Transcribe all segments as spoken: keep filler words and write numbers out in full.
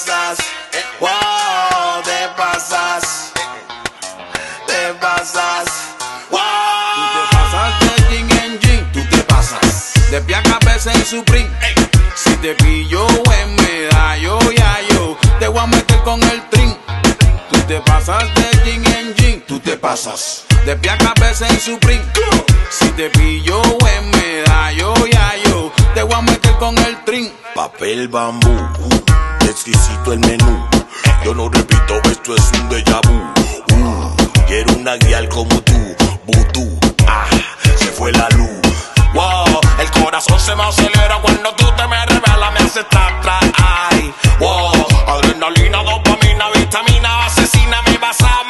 pasas, wow, te pasas, te pasas, wow. Tú te pasas de jean en jean, tú te pasas de pie a cabeza en Supreme. Si te pillo en medallo, ya yo te voy a meter con el trin. Tú te pasas de jean en jean, tú te pasas de pie a cabeza en Supreme. Si te pillo en medallo, ya yo te voy a meter con el trin. Papel bambú, uh, exquisito el menú. Yo no repito, esto es un déjà vu. Uh, quiero una guial como tú, vudú. Ah, se fue la luz. Wow, el corazón se me acelera cuando tú te me revelas, me haces tra tra. Ay, wow, adrenalina, dopamina, vitamina, asesina, me vas a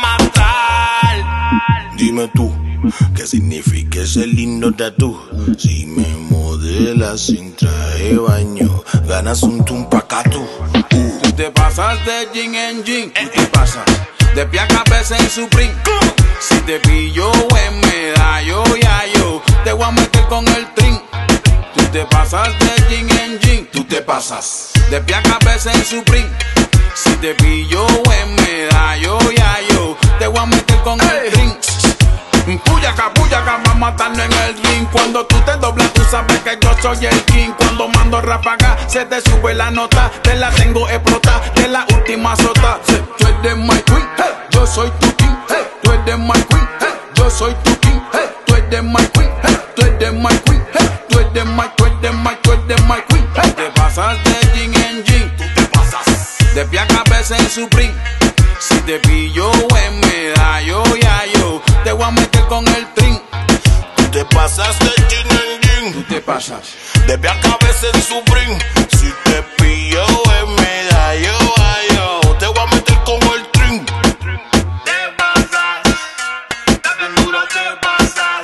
matar. Dime tú, ¿qué significa ese lindo tatú? Si me modelas sin traje baño, ganas un tumpacatú. Uh. Tú te pasas de jean en jean, tú te pasas de pie a cabeza en Supreme. Si te pillo en medallo, ya yo te voy a meter con el trin. Tú te pasas de jean en jean, tú te pasas de pie a cabeza en Supreme. Si te pillo en medallo, ya yo te voy a meter con el trin. Puyaca, puyaca, va a matarlo en el ring. Cuando tú te doblas, tú sabes que yo soy el king. Cuando mando ráfaga, se te sube la nota. Te la tengo explota, de la última sota. Tú eres my queen, hey, yo soy tu king, hey. Tú eres my queen, hey, yo soy tu king, hey. Tú eres my queen, hey, tú eres my queen, hey. Tú eres my, tú eres my, tú eres my queen, hey. Te pasas de jean en jean, tú te pasas de pie a cabeza en Supreme. Si te pillo en medallo, ya yo te voy a meter con el trin. Tú te pasas de jean en jean, Tú te pasas de pie a cabeza en Supreme. Si te pillo en medallo, ay, yo te voy a meter con el trin. Te pasas, dame duro, te pasas,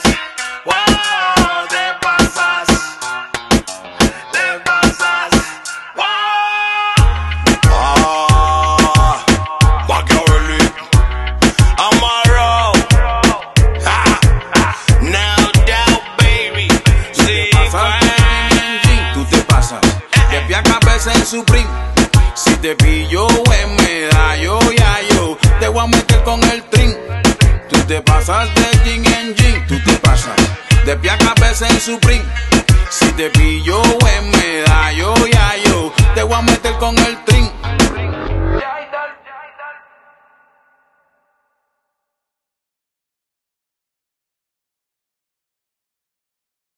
wow, te pasas, te pasas, wow. Ah, Machiavelli, Amaro, ha, no doubt, baby. Sí, tú te pasas de pie a cabeza en Supreme. Si te pillo en medallo, ya yo te voy a meter con el trin. Tú te pasas de jean en jean, tú te pasas de pie a cabeza en Supreme. Si te pillo en medallo, ya yo te voy a meter con el trin.